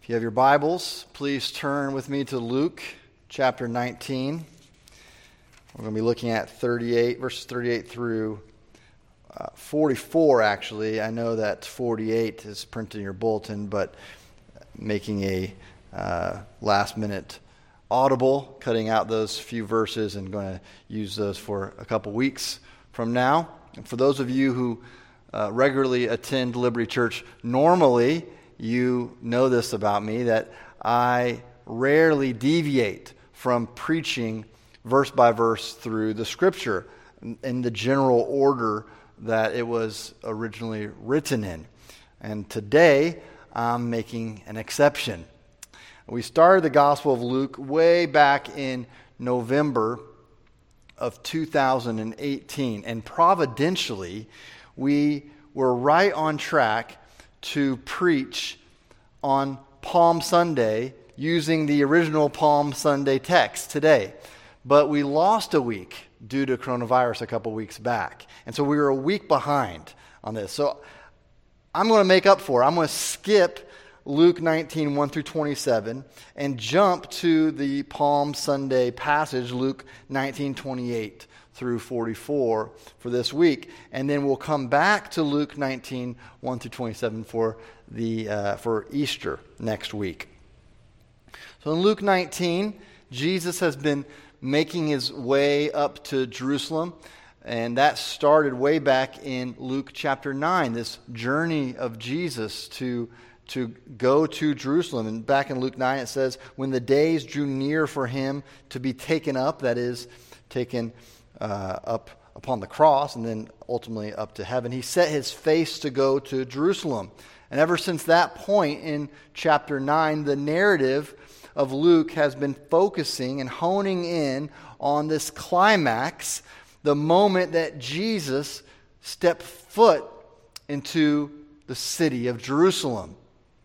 If you have your Bibles, please turn with me to Luke chapter 19. We're going to be looking at verses 38 through 44, actually. I know that 48 is printed in your bulletin, but making a last-minute audible, cutting out those few verses and going to use those for a couple weeks from now. And for those of you who regularly attend Liberty Church, normally you know this about me, that I rarely deviate from preaching verse by verse through the Scripture in the general order that it was originally written in. And today, I'm making an exception. We started the Gospel of Luke way back in November of 2018, and providentially, we were right on track to preach on Palm Sunday using the original Palm Sunday text today. But we lost a week due to coronavirus a couple weeks back. And so we were a week behind on this. So I'm going to make up for it. I'm going to skip Luke 19, 1 through 27, and jump to the Palm Sunday passage, Luke 19, 28 through 44 for this week. And then we'll come back to Luke 19, 1 through 27 for Easter next week. So in Luke 19, Jesus has been making his way up to Jerusalem, and that started way back in Luke chapter 9, this journey of Jesus to go to Jerusalem. And back in Luke 9 it says, when the days drew near for him to be taken up, that is, taken up upon the cross and then ultimately up to heaven, he set his face to go to Jerusalem. And ever since that point in chapter 9, the narrative of Luke has been focusing and honing in on this climax, the moment that Jesus stepped foot into the city of Jerusalem,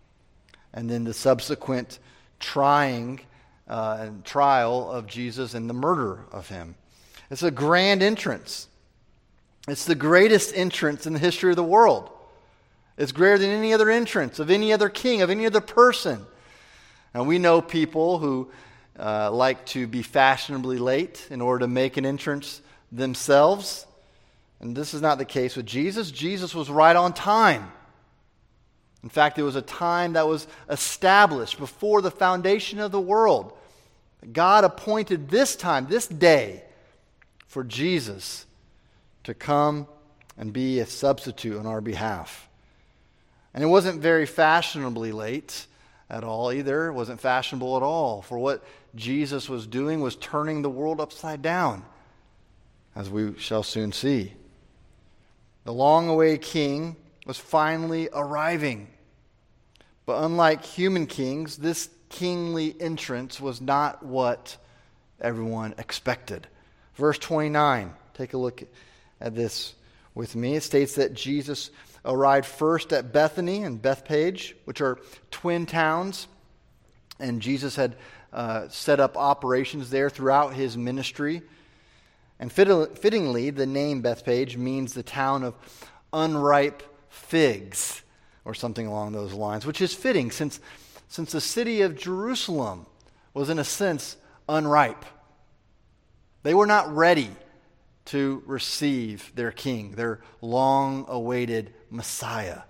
and then the subsequent trying and trial of Jesus and the murder of him. It's a grand entrance. It's the greatest entrance in the history of the world. It's greater than any other entrance of any other king, of any other person. Now, we know people who like to be fashionably late in order to make an entrance themselves. And this is not the case with Jesus. Jesus was right on time. In fact, it was a time that was established before the foundation of the world. God appointed this time, this day, for Jesus to come and be a substitute on our behalf. And it wasn't very fashionably late at all either. It wasn't fashionable at all. For what Jesus was doing was turning the world upside down, as we shall soon see. The long-awaited king was finally arriving. But unlike human kings, this kingly entrance was not what everyone expected. Verse 29, take a look at this with me. It states that Jesus arrived first at Bethany and Bethpage, which are twin towns. And Jesus had set up operations there throughout his ministry. And fittingly, the name Bethpage means the town of unripe figs, or something along those lines, which is fitting since the city of Jerusalem was, in a sense, unripe. They were not ready to receive their king, their long-awaited Messiah.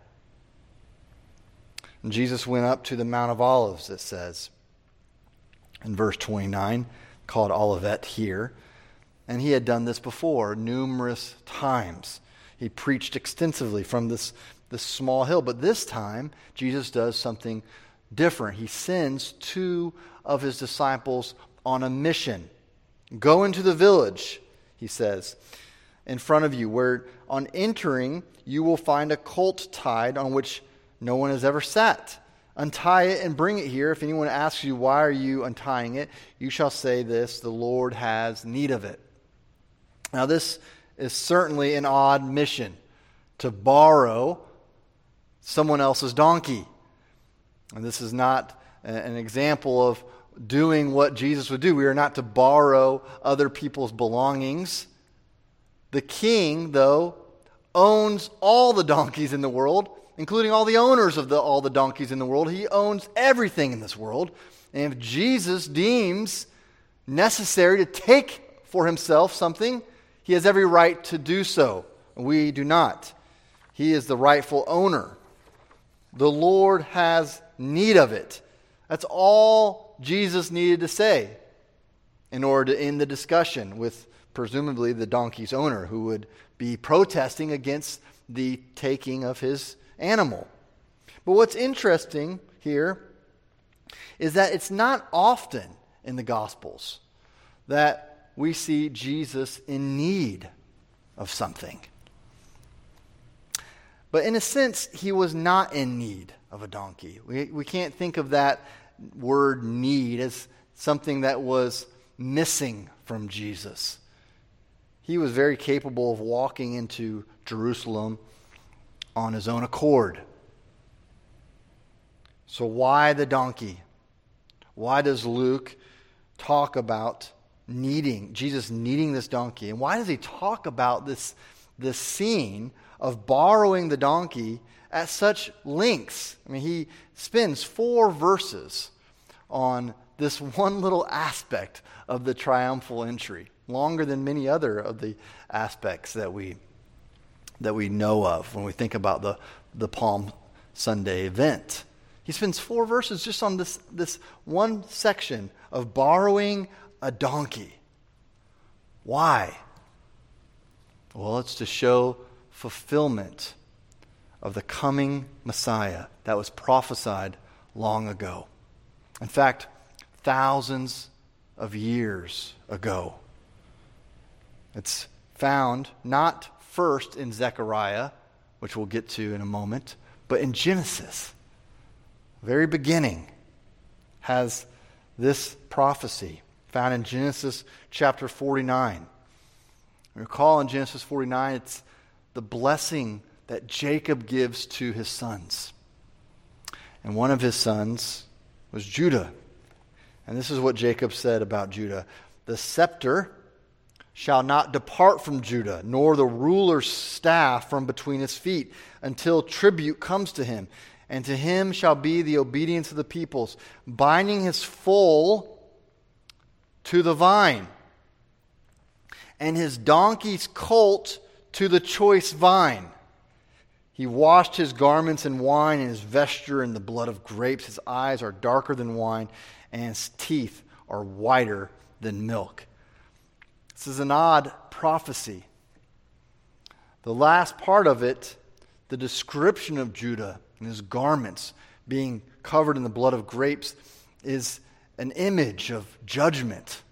And Jesus went up to the Mount of Olives, it says, in verse 29, called Olivet here. And he had done this before numerous times. He preached extensively from this small hill. But this time, Jesus does something different. He sends two of his disciples on a mission. Go into the village, he says, in front of you, where on entering you will find a colt tied on which no one has ever sat. Untie it and bring it here. If anyone asks you, why are you untying it? You shall say this, the Lord has need of it. Now this is certainly an odd mission, to borrow someone else's donkey. And this is not an example of doing what Jesus would do. We are not to borrow other people's belongings. The king, though, owns all the donkeys in the world, including all the owners of all the donkeys in the world. He owns everything in this world. And if Jesus deems necessary to take for himself something, he has every right to do so. We do not. He is the rightful owner. The Lord has need of it. That's all Jesus needed to say in order to end the discussion with presumably the donkey's owner, who would be protesting against the taking of his animal. But what's interesting here is that it's not often in the Gospels that we see Jesus in need of something. But in a sense, he was not in need of a donkey. We can't think of that word need as something that was missing from Jesus. He was very capable of walking into Jerusalem on his own accord. So why the donkey? Why does Luke talk about Jesus needing this donkey? And why does he talk about this scene of borrowing the donkey at such lengths? I mean, he spends 4 verses on this one little aspect of the triumphal entry, longer than many other of the aspects that we know of when we think about the Palm Sunday event. He spends 4 verses just on this one section of borrowing a donkey. Why? Well, it's to show fulfillment of the coming Messiah that was prophesied long ago. In fact, thousands of years ago. It's found not first in Zechariah, which we'll get to in a moment, but in Genesis. Very beginning has this prophecy found in Genesis chapter 49. Recall in Genesis 49, it's the blessing that Jacob gives to his sons. And one of his sons was Judah. And this is what Jacob said about Judah. The scepter shall not depart from Judah, nor the ruler's staff from between his feet, until tribute comes to him. And to him shall be the obedience of the peoples, binding his foal to the vine, and his donkey's colt to the choice vine. He washed his garments in wine, and his vesture in the blood of grapes. His eyes are darker than wine, and his teeth are whiter than milk. This is an odd prophecy. The last part of it, the description of Judah and his garments being covered in the blood of grapes, is an image of judgment.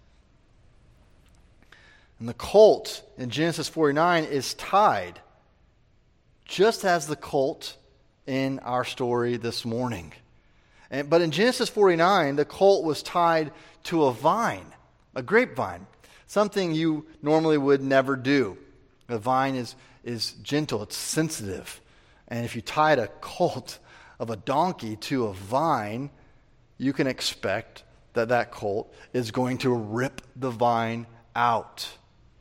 And the colt in Genesis 49 is tied, just as the colt in our story this morning. But in Genesis 49, the colt was tied to a vine, a grapevine, something you normally would never do. The vine is gentle, it's sensitive. And if you tied a colt of a donkey to a vine, you can expect that colt is going to rip the vine out.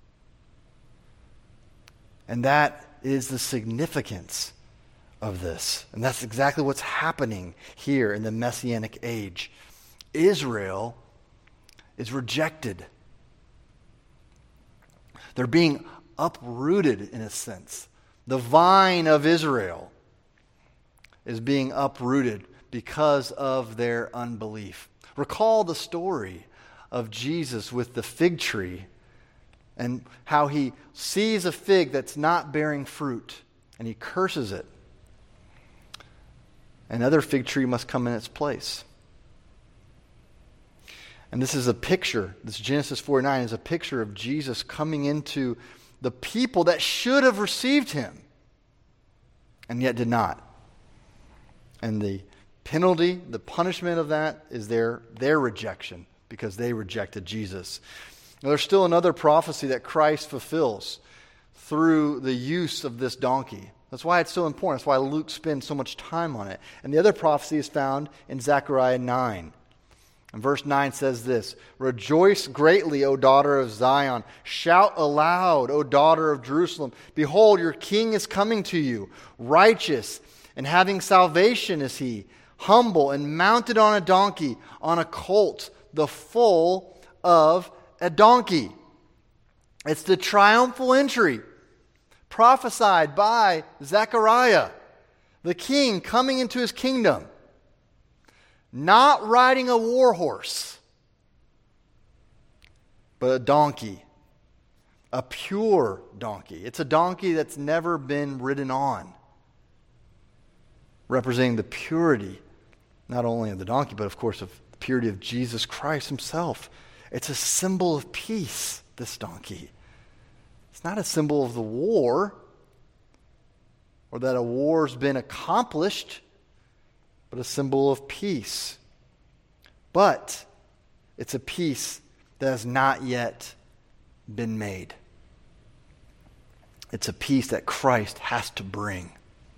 And that is the significance of this. And that's exactly what's happening here in the Messianic age. Israel is rejected. They're being uprooted in a sense. The vine of Israel is being uprooted because of their unbelief. Recall the story of Jesus with the fig tree and how he sees a fig that's not bearing fruit and he curses it. Another fig tree must come in its place. And this is a picture, this Genesis 49 is a picture of Jesus coming into the people that should have received him and yet did not. And the penalty, the punishment of that is their rejection because they rejected Jesus. Now, there's still another prophecy that Christ fulfills through the use of this donkey. That's why it's so important. That's why Luke spends so much time on it. And the other prophecy is found in Zechariah 9. And verse 9 says this, "Rejoice greatly, O daughter of Zion. Shout aloud, O daughter of Jerusalem. Behold, your king is coming to you, righteous And having salvation is he, humble and mounted on a donkey, on a colt, the foal of a donkey. It's the triumphal entry prophesied by Zechariah, the king coming into his kingdom, not riding a war horse, but a donkey, a pure donkey. It's a donkey that's never been ridden on, representing the purity, not only of the donkey, but of course of the purity of Jesus Christ himself. It's a symbol of peace, this donkey. It's not a symbol of the war, or that a war's been accomplished, but a symbol of peace. But it's a peace that has not yet been made. It's a peace that Christ has to bring.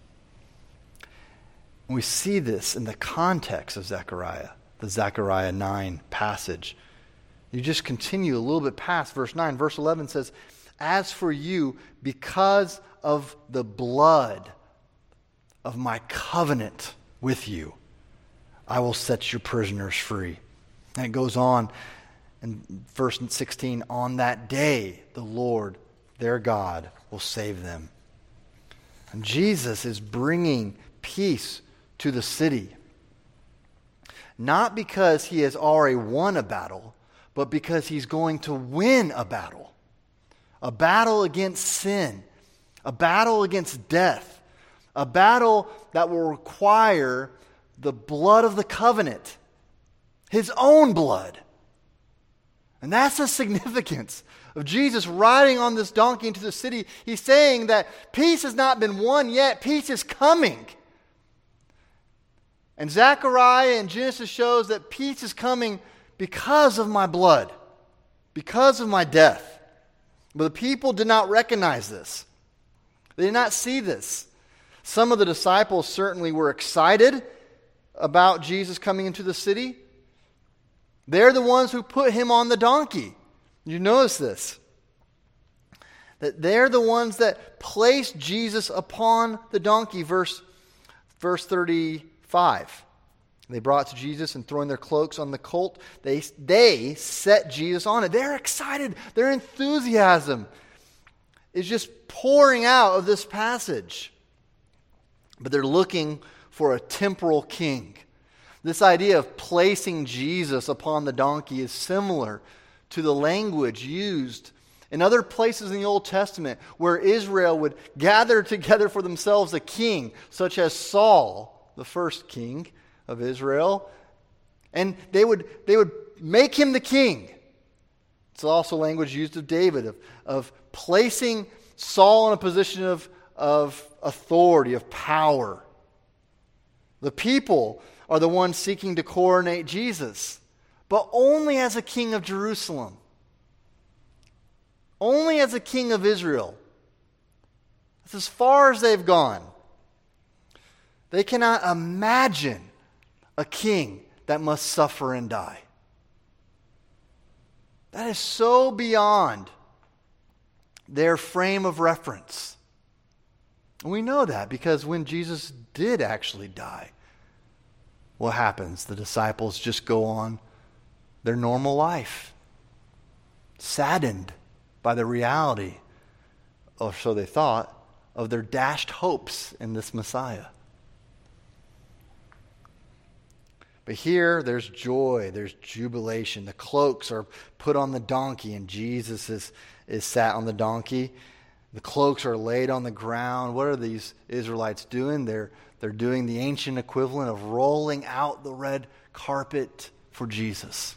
And we see this in the context of Zechariah, the Zechariah 9 passage. You just continue a little bit past verse 9. Verse 11 says, "As for you, because of the blood of my covenant with you, I will set your prisoners free." And it goes on in verse 16, "On that day, the Lord, their God, will save them." And Jesus is bringing peace to the city. Not because he has already won a battle, but because he's going to win a battle. A battle against sin. A battle against death. A battle that will require the blood of the covenant. His own blood. And that's the significance of Jesus riding on this donkey into the city. He's saying that peace has not been won yet. Peace is coming. And Zechariah in Genesis shows that peace is coming because of my blood, because of my death. But the people did not recognize this. They did not see this. Some of the disciples certainly were excited about Jesus coming into the city. They're the ones who put him on the donkey. You notice this. That they're the ones that placed Jesus upon the donkey. Verse 35. They brought to Jesus and throwing their cloaks on the colt, they set Jesus on it. They're excited. Their enthusiasm is just pouring out of this passage. But they're looking for a temporal king. This idea of placing Jesus upon the donkey is similar to the language used in other places in the Old Testament where Israel would gather together for themselves a king, such as Saul, the first king of Israel, and they would make him the king. It's also language used of David, of placing Saul in a position of authority, of power. The people are the ones seeking to coronate Jesus, but only as a king of Jerusalem. Only as a king of Israel. That's as far as they've gone. They cannot imagine a king that must suffer and die. That is so beyond their frame of reference. And we know that because when Jesus did actually die, what happens? The disciples just go on their normal life, saddened by the reality, or so they thought, of their dashed hopes in this Messiah. But here, there's joy, there's jubilation. The cloaks are put on the donkey, and Jesus is sat on the donkey. The cloaks are laid on the ground. What are these Israelites doing? They're doing the ancient equivalent of rolling out the red carpet for Jesus.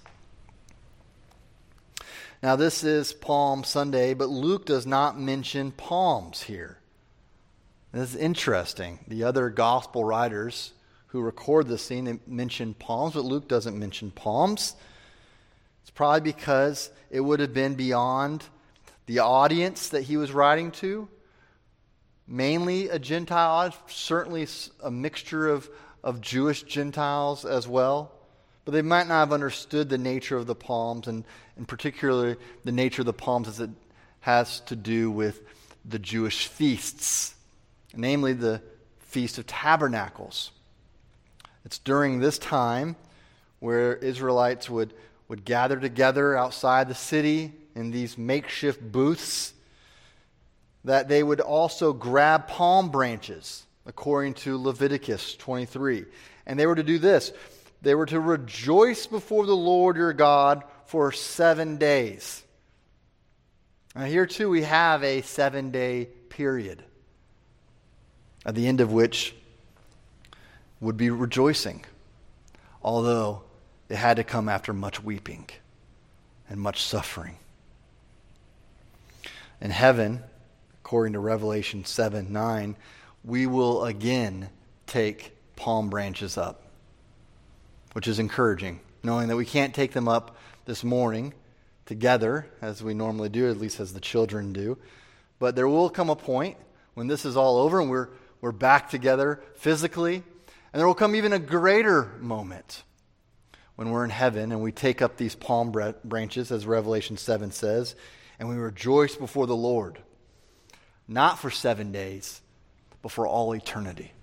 Now, this is Palm Sunday, but Luke does not mention palms here. This is interesting. The other gospel writers who record this scene, they mention palms, but Luke doesn't mention palms. It's probably because it would have been beyond the audience that he was writing to. Mainly a Gentile audience, certainly a mixture of Jewish Gentiles as well. But they might not have understood the nature of the palms, and particularly the nature of the palms as it has to do with the Jewish feasts. Namely, the Feast of Tabernacles. It's during this time where Israelites would gather together outside the city in these makeshift booths, that they would also grab palm branches, according to Leviticus 23. And they were to do this. They were to rejoice before the Lord your God for 7 days. Now here too we have a 7-day period, at the end of which would be rejoicing, although it had to come after much weeping and much suffering. In heaven, according to Revelation 7:9, we will again take palm branches up, which is encouraging, knowing that we can't take them up this morning together as we normally do, at least as the children do. But there will come a point when this is all over and we're back together physically, and there will come even a greater moment when we're in heaven and we take up these palm branches, as Revelation 7 says, and we rejoice before the Lord, not for 7 days, but for all eternity.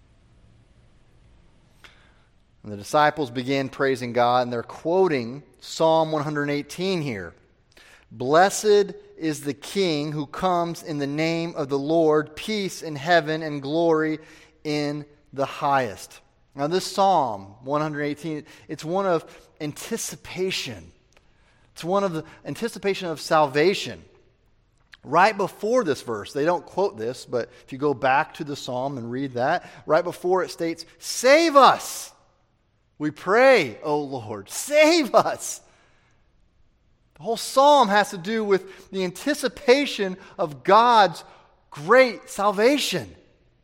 And the disciples began praising God, and they're quoting Psalm 118 here. Blessed is the King who comes in the name of the Lord, peace in heaven and glory in the highest. Now this Psalm 118, it's one of anticipation. It's one of the anticipation of salvation. Right before this verse, they don't quote this, but if you go back to the Psalm and read that, right before it states, save us! We pray, O Lord, save us! The whole psalm has to do with the anticipation of God's great salvation.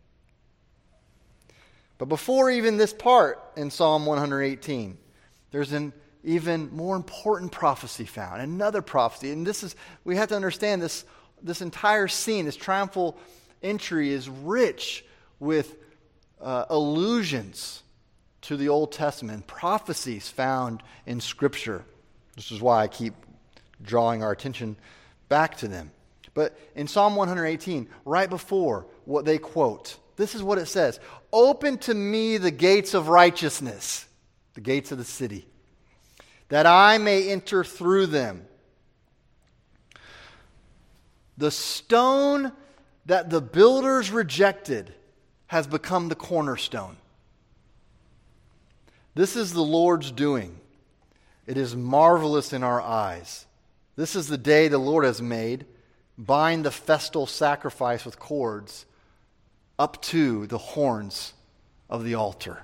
But before even this part in Psalm 118, there's an even more important prophecy found, another prophecy. And we have to understand this entire scene, this triumphal entry is rich with allusions to the Old Testament, prophecies found in Scripture. This is why I keep drawing our attention back to them. But in Psalm 118, right before what they quote, this is what it says. Open to me the gates of righteousness, the gates of the city, that I may enter through them. The stone that the builders rejected has become the cornerstone. This is the Lord's doing. It is marvelous in our eyes. This is the day the Lord has made. Bind the festal sacrifice with cords up to the horns of the altar.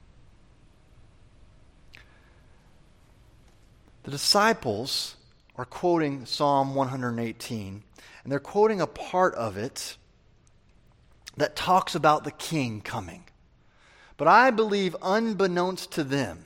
The disciples are quoting Psalm 118, and they're quoting a part of it that talks about the King coming. But I believe, unbeknownst to them,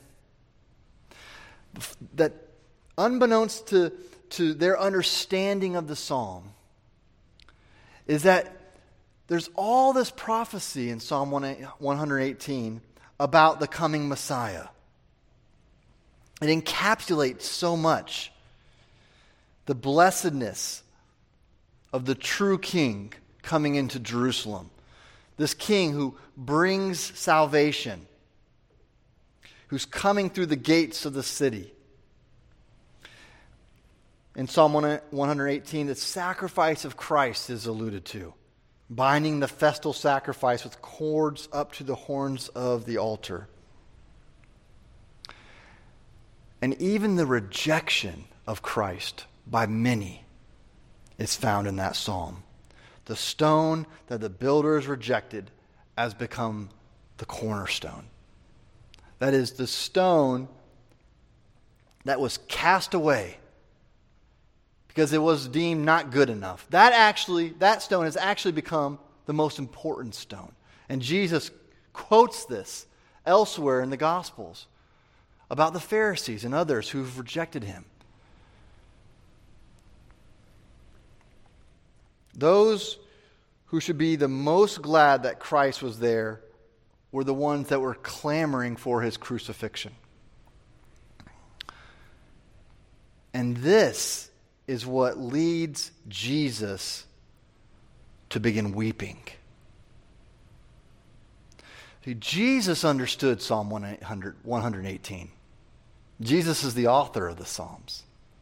that unbeknownst to their understanding of the psalm, is that there's all this prophecy in Psalm 118 about the coming Messiah. It encapsulates so much. The blessedness of the true King coming into Jerusalem. This King who brings salvation, who's coming through the gates of the city. In Psalm 118, the sacrifice of Christ is alluded to, binding the festal sacrifice with cords up to the horns of the altar. And even the rejection of Christ by many is found in that psalm. The stone that the builders rejected has become the cornerstone. That is, the stone that was cast away because it was deemed not good enough. That stone has actually become the most important stone. And Jesus quotes this elsewhere in the Gospels about the Pharisees and others who've rejected him. Those who should be the most glad that Christ was there were the ones that were clamoring for his crucifixion. And this is what leads Jesus to begin weeping. See, Jesus understood Psalm 118. Jesus is the author of the Psalms.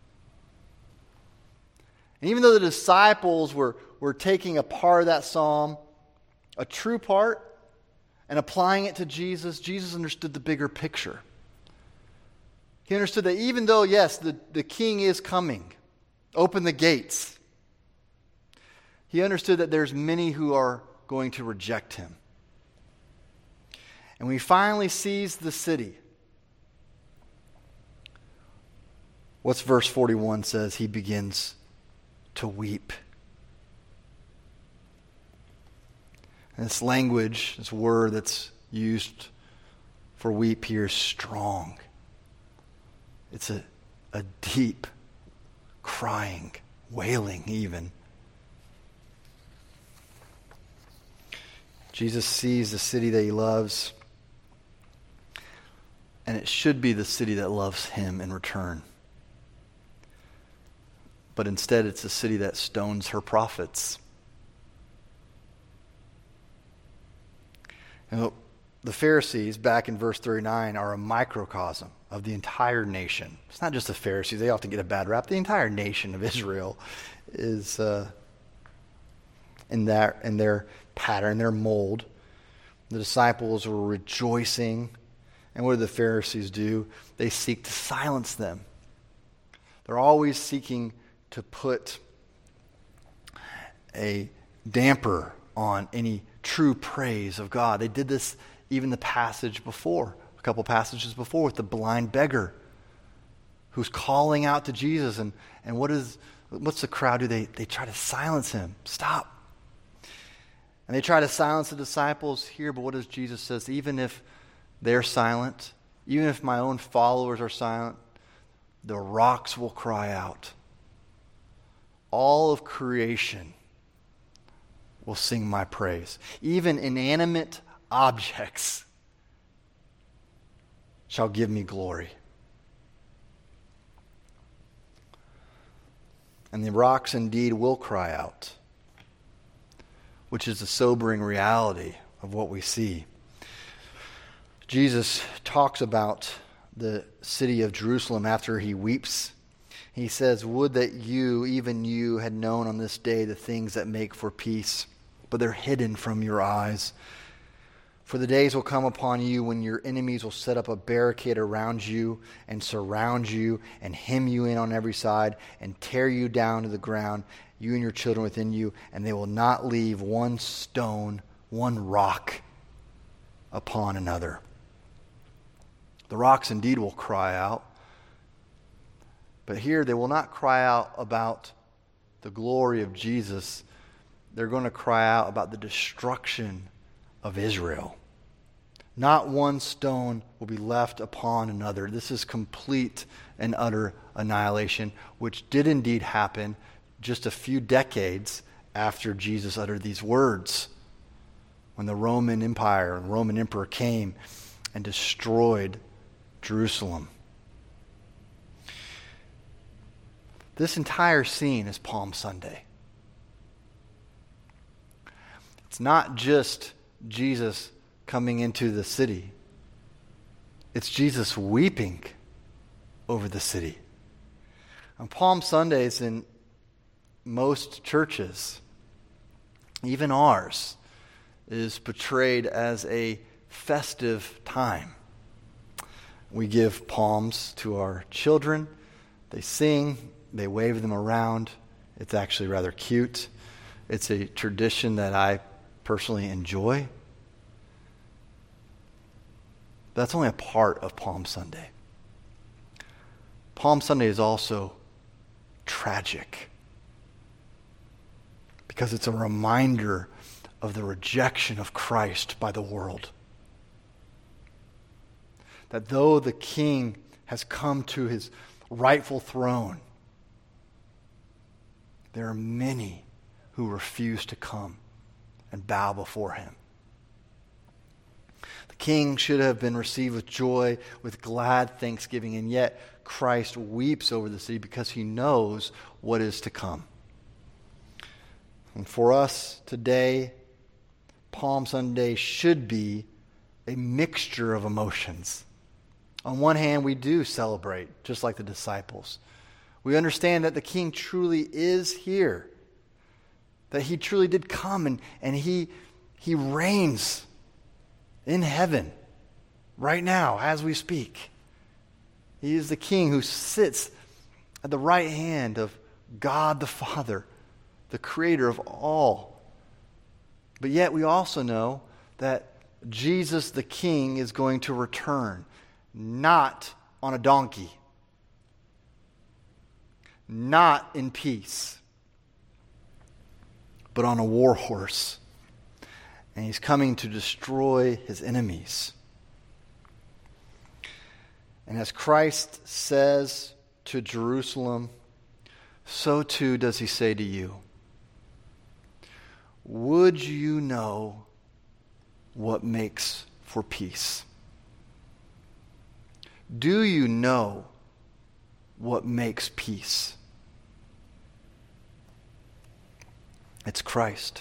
And even though the disciples were taking a part of that psalm, a true part, and applying it to Jesus, Jesus understood the bigger picture. He understood that even though, yes, the king is coming, open the gates, he understood that there's many who are going to reject him. And when he finally sees the city, what's verse 41 says? He begins to weep. And this language, this word that's used for weep here is strong. It's a deep crying, wailing even. Jesus sees the city that he loves, and it should be the city that loves him in return. But instead, it's a city that stones her prophets. And the Pharisees, back in verse 39, are a microcosm of the entire nation. It's not just the Pharisees. They often get a bad rap. The entire nation of Israel is in their pattern, their mold. The disciples were rejoicing. And what do the Pharisees do? They seek to silence them. They're always seeking to put a damper on any true praise of God. They did this even a couple passages before, with the blind beggar who's calling out to Jesus. And what's the crowd do? They try to silence him. Stop. And they try to silence the disciples here, but what does Jesus says? Even if they're silent, even if my own followers are silent, the rocks will cry out. All of creation will sing my praise. Even inanimate objects shall give me glory. And the rocks indeed will cry out, which is the sobering reality of what we see. Jesus talks about the city of Jerusalem after he weeps. He says, "Would that you, even you, had known on this day the things that make for peace, but they're hidden from your eyes. For the days will come upon you when your enemies will set up a barricade around you and surround you and hem you in on every side and tear you down to the ground, you and your children within you, and they will not leave one stone, one rock upon another." The rocks indeed will cry out, but here they will not cry out about the glory of Jesus. They're going to cry out about the destruction of Israel. Not one stone will be left upon another. This is complete and utter annihilation, which did indeed happen just a few decades after Jesus uttered these words, when the Roman Empire and Roman Emperor came and destroyed Jerusalem. This entire scene is Palm Sunday. It's not just Jesus coming into the city. It's Jesus weeping over the city. On Palm Sundays in most churches, even ours, is portrayed as a festive time. We give palms to our children. They sing. They wave them around. It's actually rather cute. It's a tradition that I personally enjoy. That's only a part of Palm Sunday. Palm Sunday is also tragic because it's a reminder of the rejection of Christ by the world. That though the King has come to his rightful throne, there are many who refuse to come and bow before him. The King should have been received with joy, with glad thanksgiving, and yet Christ weeps over the city because he knows what is to come. And for us today, Palm Sunday should be a mixture of emotions. On one hand, we do celebrate, just like the disciples. We understand that the King truly is here, that he truly did come and he reigns in heaven right now as we speak. He is the King who sits at the right hand of God the Father, the creator of all. But yet we also know that Jesus the King is going to return, not on a donkey, not in peace, but on a war horse. And he's coming to destroy his enemies. And as Christ says to Jerusalem, so too does he say to you. Would you know what makes for peace? Do you know what makes peace? It's Christ.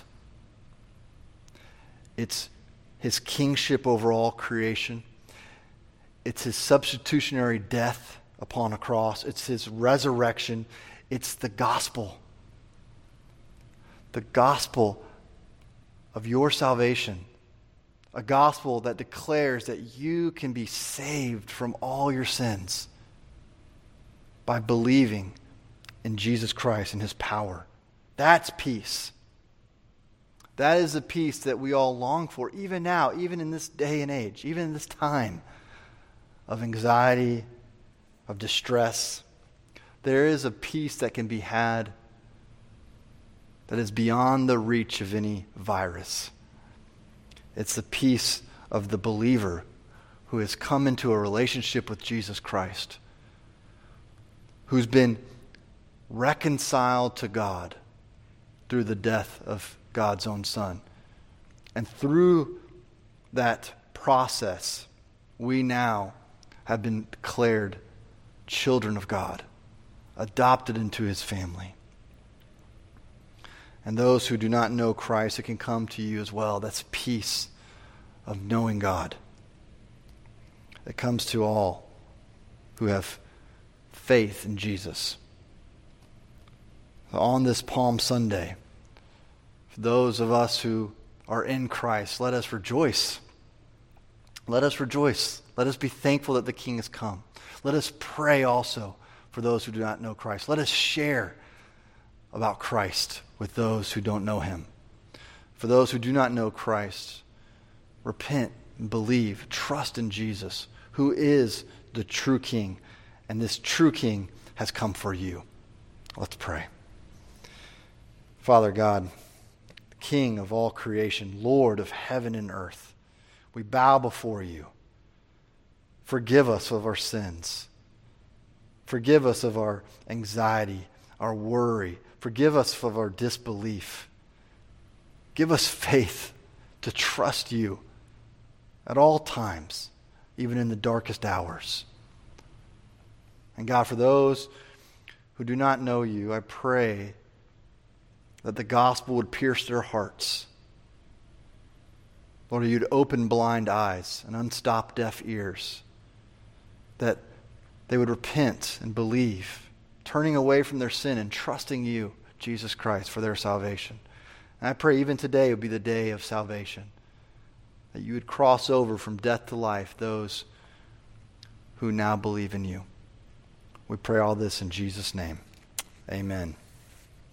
It's his kingship over all creation. It's his substitutionary death upon a cross. It's his resurrection. It's the gospel. The gospel of your salvation. A gospel that declares that you can be saved from all your sins by believing in Jesus Christ and his power. That's peace. That is the peace that we all long for, even now, even in this day and age, even in this time of anxiety, of distress. There is a peace that can be had that is beyond the reach of any virus. It's the peace of the believer who has come into a relationship with Jesus Christ, who's been reconciled to God through the death of God's own Son. And through that process, we now have been declared children of God, adopted into his family. And those who do not know Christ, it can come to you as well. That's peace of knowing God. It comes to all who have faith in Jesus. On this Palm Sunday, for those of us who are in Christ, let us rejoice. Let us rejoice. Let us be thankful that the King has come. Let us pray also for those who do not know Christ. Let us share about Christ with those who don't know him. For those who do not know Christ, repent and believe, trust in Jesus, who is the true King, and this true King has come for you. Let's pray. Father God, King of all creation, Lord of heaven and earth, we bow before you. Forgive us of our sins. Forgive us of our anxiety, our worry. Forgive us of our disbelief. Give us faith to trust you at all times, even in the darkest hours. And God, for those who do not know you, I pray that the gospel would pierce their hearts. Lord, you'd open blind eyes and unstop deaf ears, that they would repent and believe, turning away from their sin and trusting you, Jesus Christ, for their salvation. And I pray even today would be the day of salvation, that you would cross over from death to life those who now believe in you. We pray all this in Jesus' name. Amen.